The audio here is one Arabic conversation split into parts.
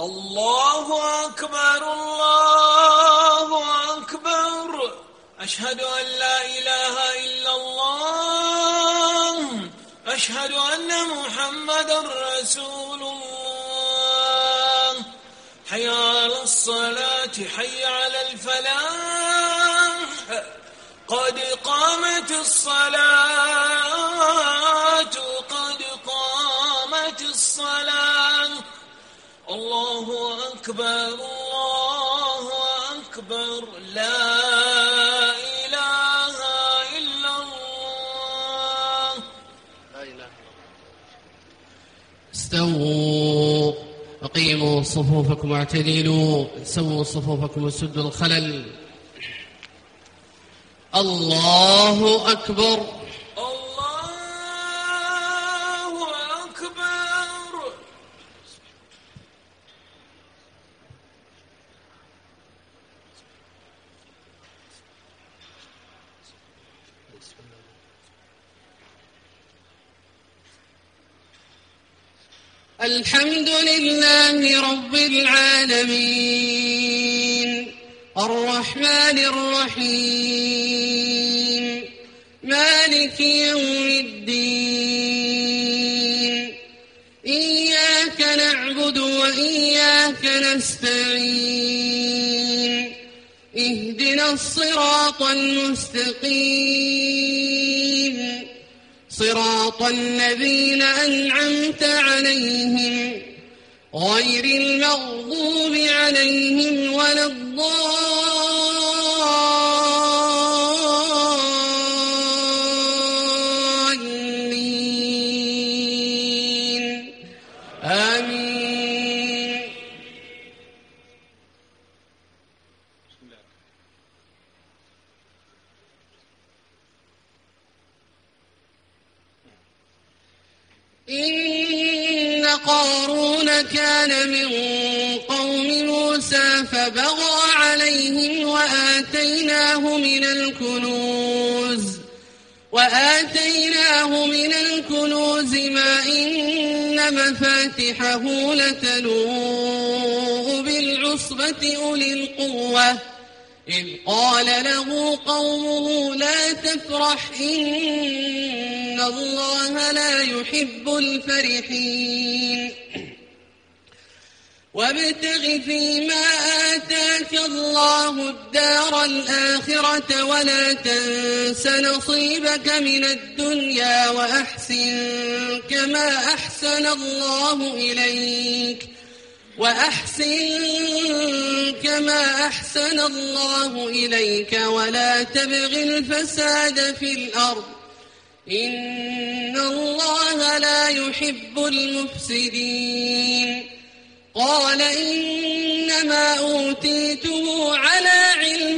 الله أكبر الله أكبر أشهد أن لا إله إلا الله أشهد أن محمدا رسول الله حي على الصلاة حي على الفلاح قد قامت الصلاة قد قامت الصلاة الله أكبر الله أكبر لا إله إلا الله لا إله. استووا أقيموا صفوفكم واعتدلوا سووا صفوفكم وسدوا الخلل. الله أكبر الله أكبر. الحمد لله رب العالمين الرحمن الرحيم مالك يوم الدين إياك نعبد وإياك نستعين اهدنا الصراط المستقيم صراط الذين أنعمت عليهم غير المغضوب عليهم ولا الضالين آمين. إن قارون كان من قوم موسى فبغى عليهم وآتيناه من الكنوز ما إن مفاتحه لتنوء بالعصبة أولي القوة إذ قال له قومه لا تفرح إن الله لا يحب الفرحين وابتغ فيما آتاك الله الدار الآخرة ولا تنس نصيبك من الدنيا وأحسن كما أحسن الله إليك ولا تبغ الفساد في الأرض إن الله لا يحب المفسدين. قال إنما أوتيته على علم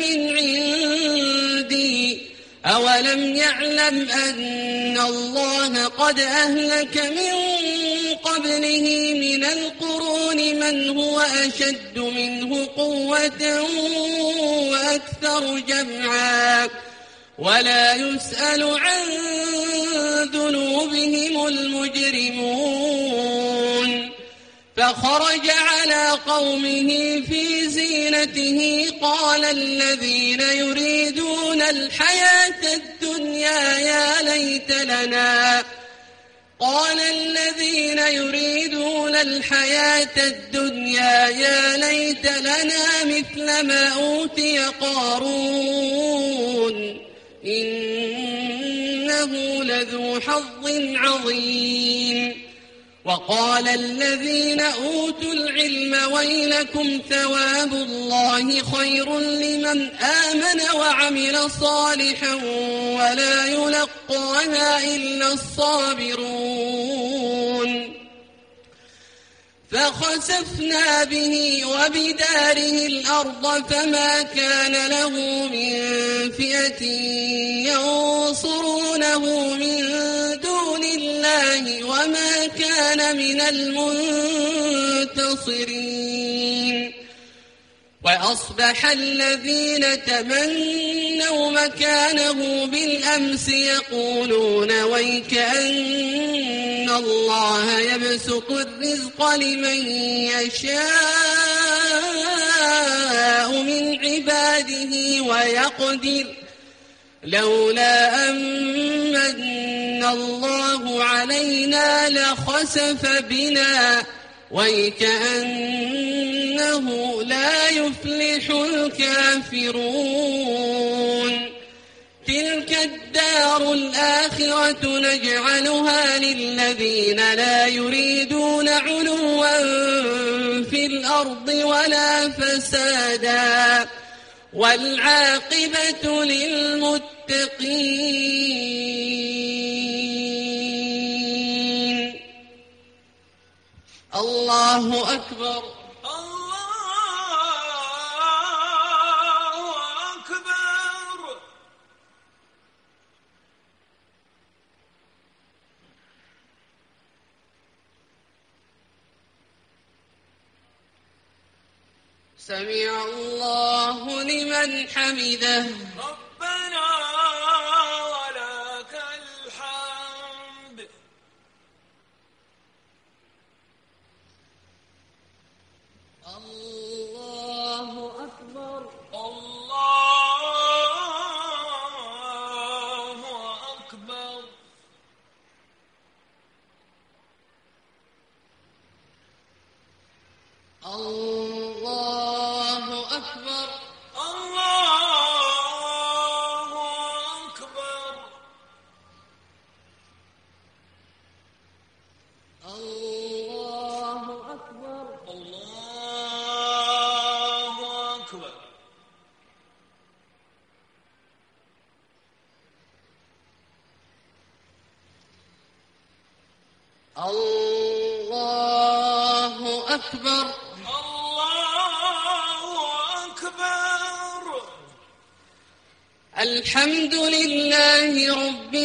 عندي أولم يعلم أن الله قد أهلك من قبله من القرون من هو أشد منه قوة وأكثر جمعا ولا يسأل عن ذنوبهم المجرمون. فخرج على قومه في زينته قال الذين يريدون الحياة الدنيا يا ليت لنا مثل ما أوتي قارون إنه لذو حظ عظيم. وقال الذين أوتوا العلم ويلكم ثواب الله خير لمن آمن وعمل صالحا ولا يلقاها إلا الصابرون. فخسفنا به وبداره الأرض فما كان له من فئة ينصرونه من دون الله وما كان من المنتصرين. وأصبح الذين تمنوا مكانه بالأمس يقولون ويكأن الله يبسط الرزق لمن يشاء من عباده ويقدر لولا أمن الله علينا لخسف بنا وكأنه لا يفلح الكافرون تلك الدار الآخرة نجعلها للذين لا يريدون علوا في الأرض ولا فسادا والعاقبة للمتقين. الله أكبر. الله أكبر. سمع الله لمن حمده. ربنا ولك الحمد. الله أكبر. الله أكبر. الله أكبر. الله أكبر. الله أكبر. الله أكبر. الله أكبر. الله أكبر. الحمد لله رب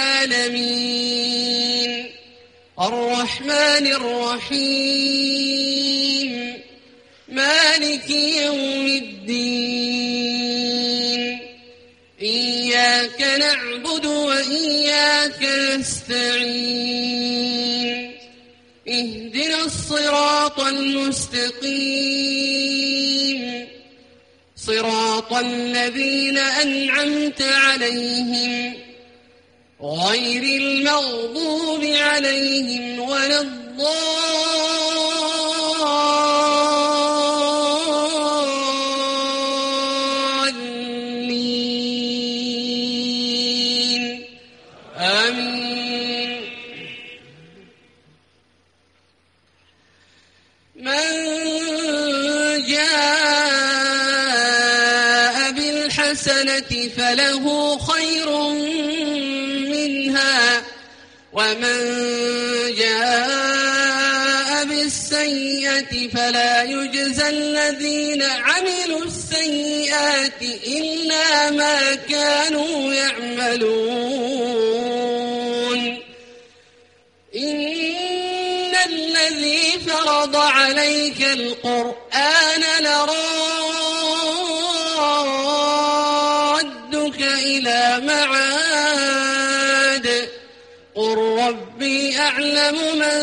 العالمين الرحمن الرحيم مالك يوم الدين إياك نعبد وإياك نستعين اهدنا الصراط المستقيم صراط الذين أنعمت عليهم غير المغضوب عليهم ولا الضالين آمين. من جاء بالحسنة فله خير منها ومن جاء بالسيئة فلا يجزى الذين عملوا السيئات إلا ما كانوا يعملون. إن الذي فرض عليك القرآن لرادك إلى معاد قل ربي أعلم من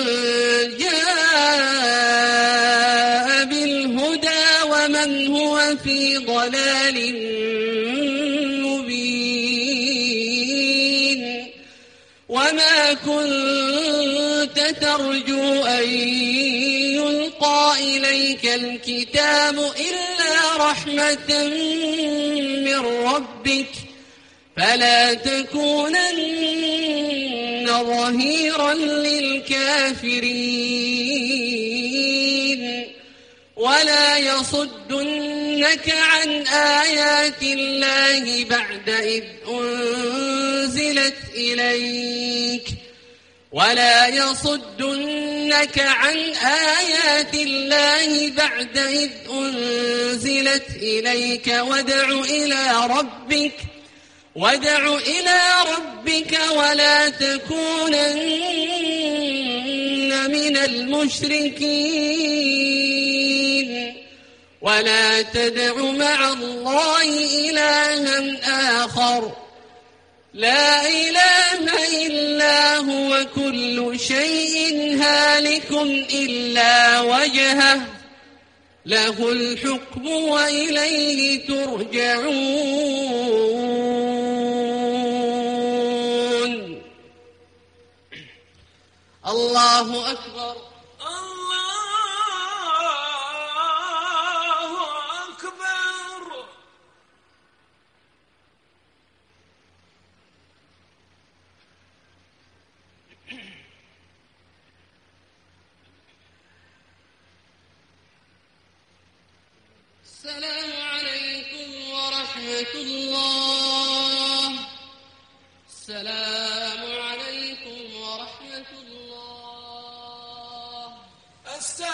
جاء بالهدى ومن هو في ضلال مبين. وما كنت ترجو أن يلقى إليك الكتاب إلا رحمة من ربك فلا تكونن ظهيرا للكافرين. ولا يصدنك عن آيات الله بعد إذ أنزلت إليك ولا يصدنك عن آيات الله بعد إذ أنزلت إليك وادع إلى ربك ولا تكونن من المشركين. ولا تدع مع الله إلها آخر لا إله إلا هو كل شيء هالك إلا وجهه له الحكم وإليه ترجعون الله أكبر الله أكبر. السلام عليكم ورحمة الله. السلام عليكم ورحمة الله.